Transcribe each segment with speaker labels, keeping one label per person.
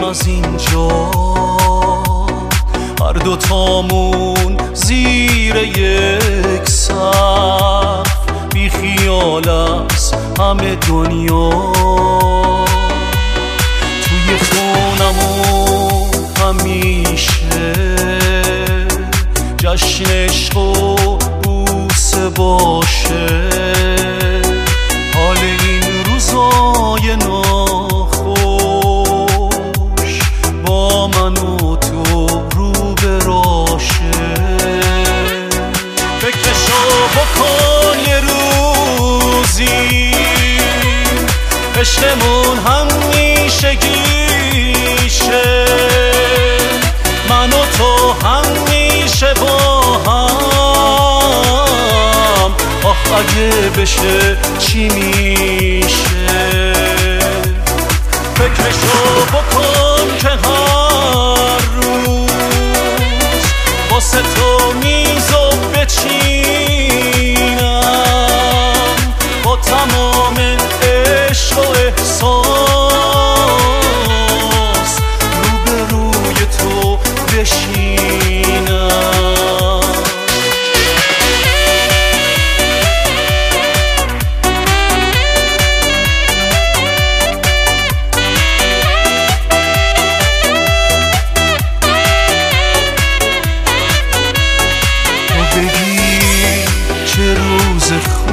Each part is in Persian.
Speaker 1: از اینجا، هر دوتامون زیر یک سقف، بی خیال از همه دنیا. توی خونمون همیشه جشن عشق و بوسه باشه، حال این روزای ناخوش با من و تو رو به راشه. فکرشو بکن یه روزی عشقمون همیشگیشه، من و تو همیشه با هم. آخ اگه بشه چی میشه؟ فکرشو بکن که هر روز واسه تو میزو بچینم، با تمام عشق و احساس روبروی تو بشینم. تو بگی چه روز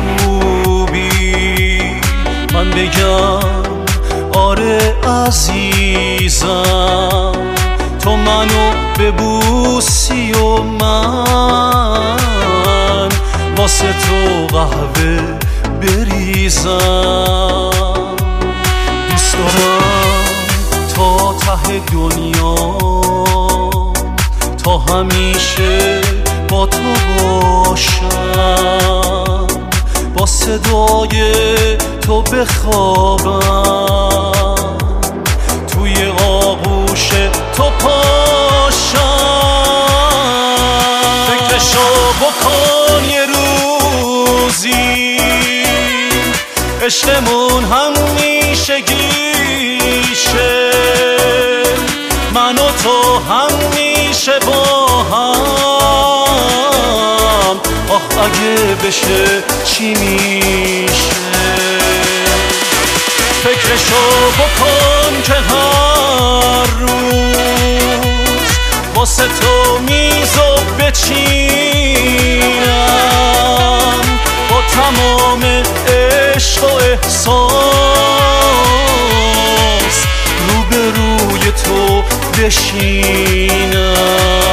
Speaker 1: خوبی، من بگم آره عزیزم، تو منو ببوسی و من واسه تو قهوه بریزم. دوست دارم تا ته دنیا، تا همیشه با تو باشم، با صدای تو بخوابم، توی آغوش تو پاشم. فکرشو بکن یه روزی عشقمون همیشگیشه، من و تو همیشه با هم. آخ اگه بشه چی میشه؟ فکرشو بکن که هر روز واسه تو میزو بچینم، با تمام عشق و احساس روبروی تو بشینم.